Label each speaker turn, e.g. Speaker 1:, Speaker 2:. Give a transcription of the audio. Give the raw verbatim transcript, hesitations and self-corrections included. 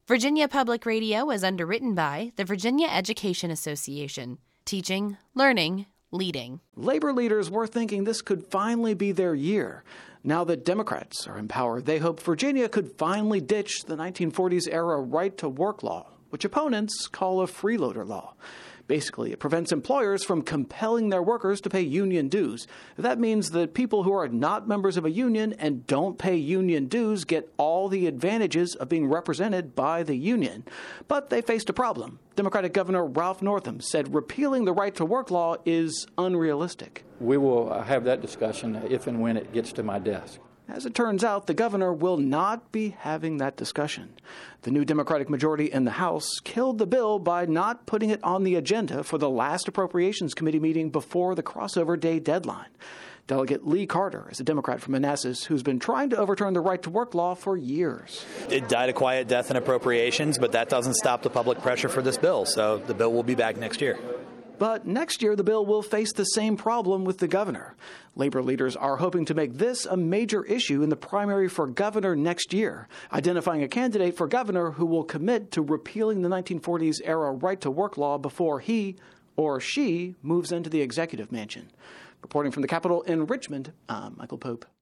Speaker 1: Virginia Public Radio is underwritten by the Virginia Education Association. Teaching, learning, leading.
Speaker 2: Labor leaders were thinking this could finally be their year. Now that Democrats are in power, they hope Virginia could finally ditch the nineteen forties-era right-to-work law, which opponents call a freeloader law. Basically, it prevents employers from compelling their workers to pay union dues. That means that people who are not members of a union and don't pay union dues get all the advantages of being represented by the union. But they faced a problem. Democratic Governor Ralph Northam said repealing the right-to-work law is unrealistic.
Speaker 3: We will have that discussion if and when it gets to my desk.
Speaker 2: As it turns out, the governor will not be having that discussion. The new Democratic majority in the House killed the bill by not putting it on the agenda for the last Appropriations Committee meeting before the crossover day deadline. Delegate Lee Carter is a Democrat from Manassas who's been trying to overturn the right-to-work law for years.
Speaker 4: It died a quiet death in appropriations, but that doesn't stop the public pressure for this bill, so the bill will be back next year.
Speaker 2: But next year, the bill will face the same problem with the governor. Labor leaders are hoping to make this a major issue in the primary for governor next year, identifying a candidate for governor who will commit to repealing the nineteen forties-era right-to-work law before he or she moves into the executive mansion. Reporting from the Capitol in Richmond, I'm Michael Pope.